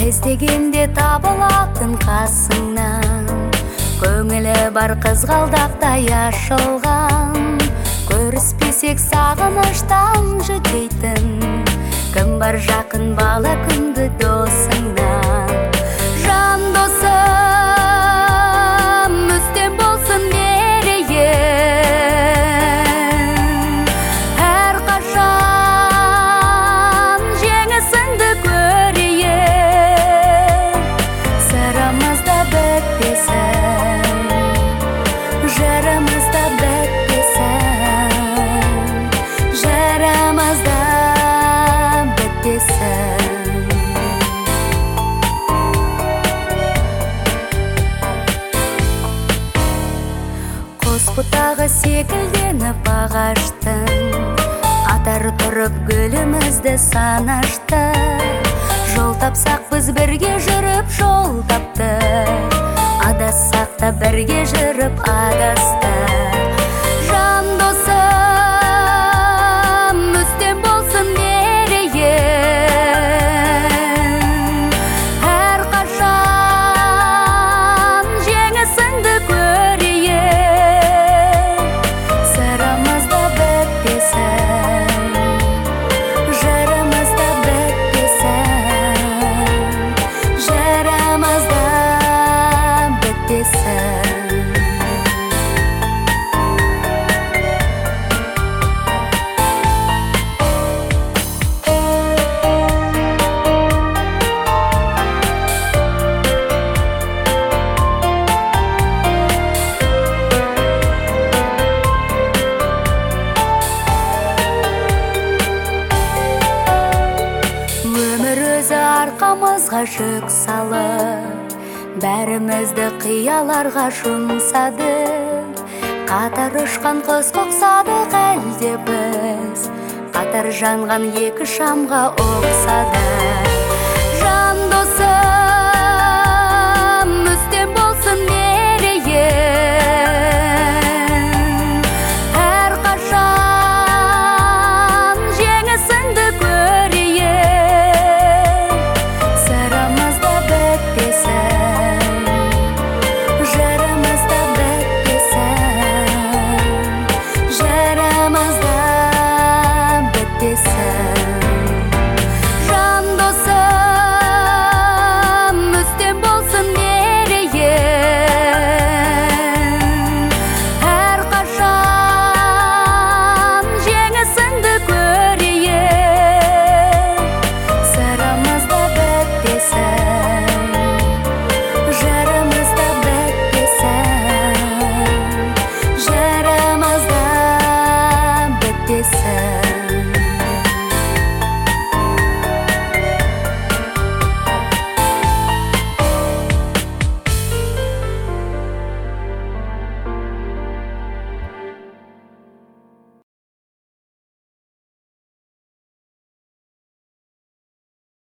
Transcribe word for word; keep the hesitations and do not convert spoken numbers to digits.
іздегенде табылатын қасыңнан, көңілі бар қызғалдақтай ашылған. Көріспесек сағыныштан жүдейтін, кім бар жақын бала күнгі досыңнан. Жан досым, үстем болсын мерейін, әрқашан жеңісіңді көрейін. Сырымызда бітпесін, жырымызда бітпесін, жырымызда бітпесін. Қос бұтағы секілденіп ағаштың, атар тұрып гүлімізді санашты. Жол тапсақ біз бірге жүріп жол таптық, адассақ та бірге жүріп адастық. Жан досым, үстем болсын мерейін, әрқашан жеңісіңді көрейін. Сырымызда бітпесін, жырымызда бітпесін, жырымызда бітпесін. Өмір өзі арқамызға жүк салып, бәрімізді қияларға жұмсады. Қатар ұшқан құс қоқсадық әлде біз, қатар жанған екі шамға ұқсады.